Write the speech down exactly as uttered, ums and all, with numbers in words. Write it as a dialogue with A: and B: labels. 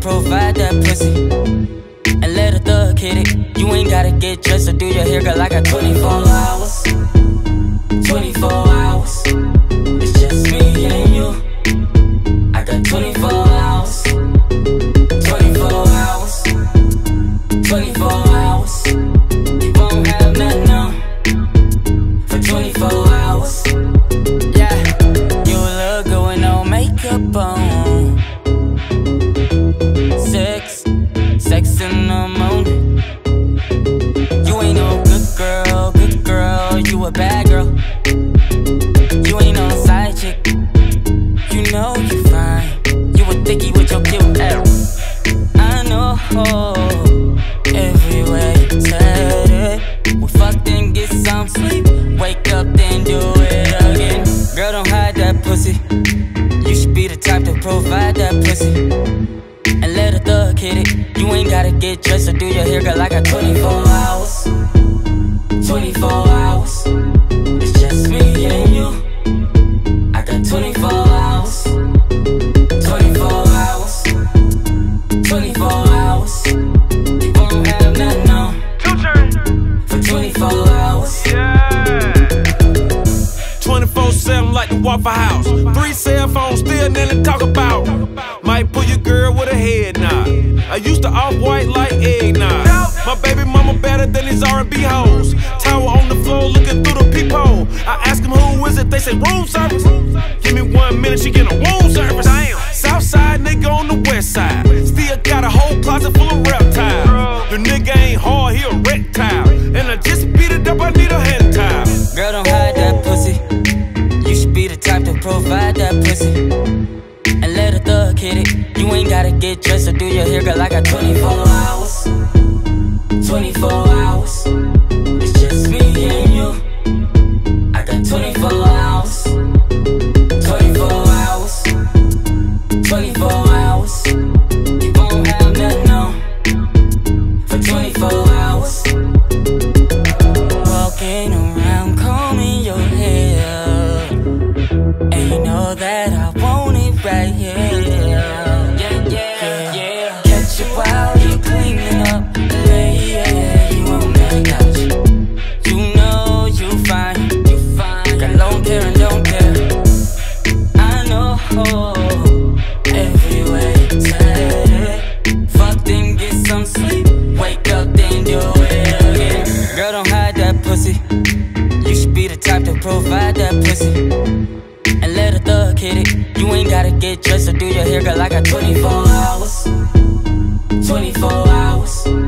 A: provide that pussy and let a thug hit it. You ain't gotta get dressed or do your hair, girl. I got twenty-four hours, twenty-four hours. It's just me and you. I got twenty-four hours, twenty-four hours, twenty-four hours. You won't have nothing on for twenty-four hours. Yeah, you look good with no makeup on. Sex, sex in the morning. You ain't no good girl, good girl. You a bad girl. You ain't no side chick. You know you fine. You a dickie with your cute ass. I know. Everywhere you said it. We fucked and get some sleep. Wake up, then do it again. Girl, don't hide that pussy. You should be the type to provide that pussy and let a thug hit it. You ain't gotta get dressed or do your hair, girl. I got twenty-four hours, twenty-four hours. It's just me and you. I got twenty-four hours, twenty-four hours, twenty-four hours. You won't have nothing on for twenty-four hours.
B: Yeah. twenty-four seven like the Waffle House. Three cell phones, still nothing to talk about. Might pull your girl with a head nod. I used to off-white like eggnog. My baby mama better than these R and B hoes. Tower on the floor looking through the peephole. I ask them who is it, they say room service. Give me one minute, she get a room service. Southside nigga on the west side. Still got a whole closet full of reptiles. The nigga ain't hard, he a reptile. And I just beat it up, I need a hand towel.
A: Girl, don't hide that pussy. You should be the type to provide that pussy and let a thug hit it. You ain't gotta get dressed or do your hair, girl. I got twenty-four hours, twenty-four hours. It's just me and you. I got twenty-four hours, twenty-four hours, twenty-four hours. You won't have nothing on for twenty-four hours. Walking around combing your hair, and you know that I want it right here. Yeah, yeah, yeah, yeah. Catch you while you cleaning up, yeah, you on that couch. You know you fine, you fine. Got long hair and don't care. I know. Everywhere you said it. Fuck then get some sleep. Wake up then do it again. Girl, don't hide that pussy. You should be the type to provide that pussy and let a thug hit it. You ain't gotta get dressed or do your hair, girl. I got twenty-four hours, twenty-four hours.